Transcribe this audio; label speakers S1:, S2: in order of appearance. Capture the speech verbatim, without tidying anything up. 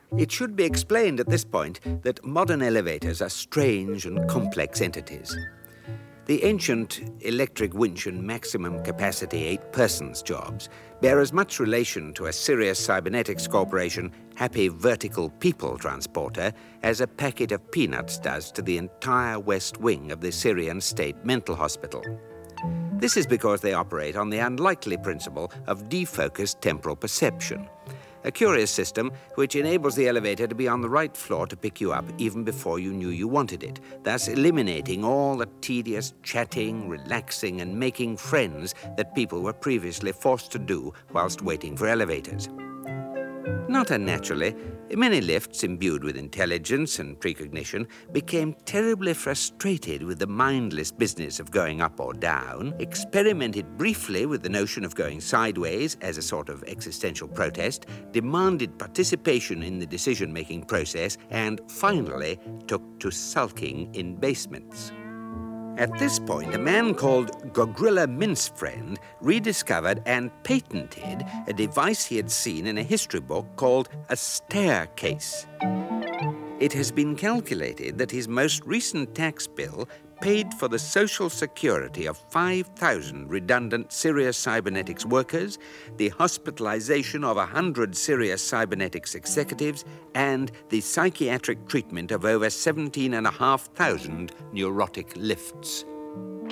S1: It should be explained at this point that modern elevators are strange and complex entities. The ancient electric winch and maximum capacity eight-persons jobs bear as much relation to a Sirius Cybernetics Corporation happy vertical people transporter as a packet of peanuts does to the entire west wing of the Syrian State Mental Hospital. This is because they operate on the unlikely principle of defocused temporal perception, a curious system which enables the elevator to be on the right floor to pick you up even before you knew you wanted it, thus eliminating all the tedious chatting, relaxing, and making friends that people were previously forced to do whilst waiting for elevators. Not unnaturally, many lifts imbued with intelligence and precognition became terribly frustrated with the mindless business of going up or down, experimented briefly with the notion of going sideways as a sort of existential protest, demanded participation in the decision-making process, and finally took to sulking in basements. At this point, a man called Gogrilla Mincefriend rediscovered and patented a device he had seen in a history book called a staircase. It has been calculated that his most recent tax bill paid for the social security of five thousand redundant Sirius Cybernetics workers, the hospitalization of one hundred Sirius Cybernetics executives, and the psychiatric treatment of over seventeen thousand five hundred neurotic lifts.